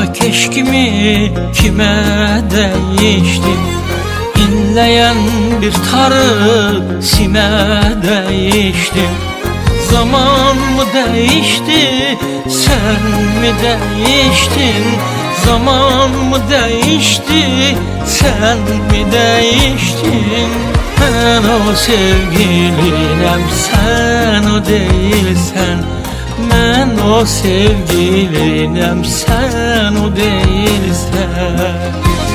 ateş kimi kime değiştin? İnleyen bir tarı sime değiştin. Zaman mı değişti, sen mi değiştin? Zaman mı değişti, sen mi değiştin? Ben o sevgilinem, sen o değilsen. Ben o sevgilinem, sen o değilsen.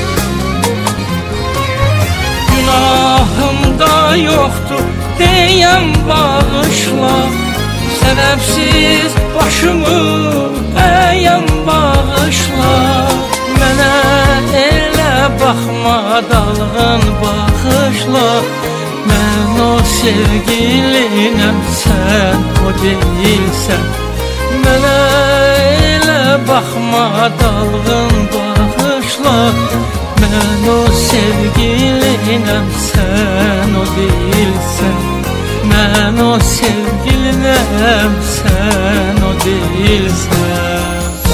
Günahım da yoktu diyen bağışla, sebepsiz başımı eğen bağışla. Mənə elə baxma, dalğın bağışla. Mən o sevgilinəm, sən o değilsən. Mənə elə baxma, dalğın bağışla. Mən o sevgilinəm, sən o değilsən. Mən o sevgilinəm, sən o değilsən.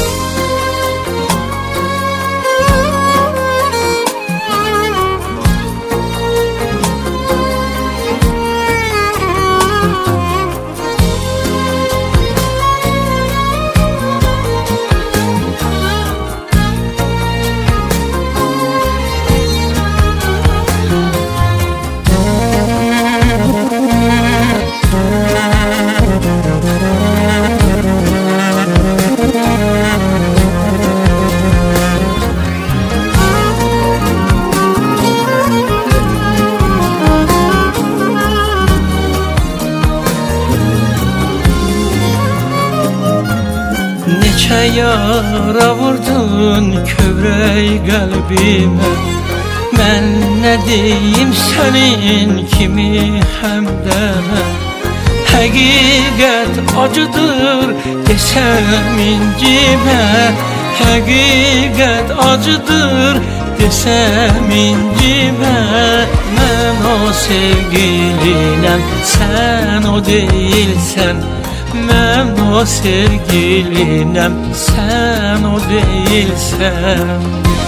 Neçə yara vurdun kövrək qəlbimə. Mən nə deyim sənin kimi həmdənə. Həqiqət acıdır desəm incimə. Həqiqət acıdır desəm incimə. Mən o sevgilinəm, sən o değilsən. Mən o sevgilinəm, sən o değilsən.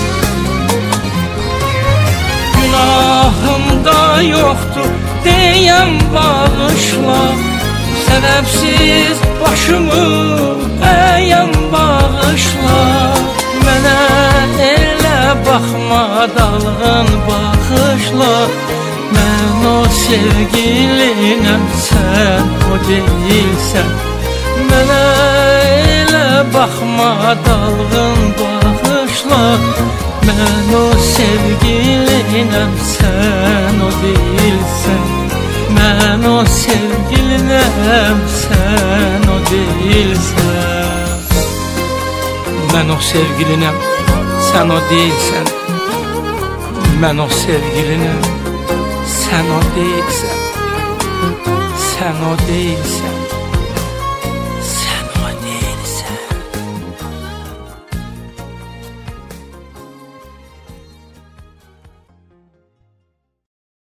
Günahım da yoktu diyen bağışla, sebepsiz başımı eğen bağışla. Mənə elə baxma, dalğın bağışla. Mən o sevgilinəm, sən o değilsən. Mənə elə baxma, dalğın bağışla. Mən o sevgilinəm, sən o değilsən. Mən o sevgilinəm, sən o değilsən. Mən o sevgilinəm, sən o değilsən. Mən o sevgilinəm, sen o değilsen, sen o değilsen.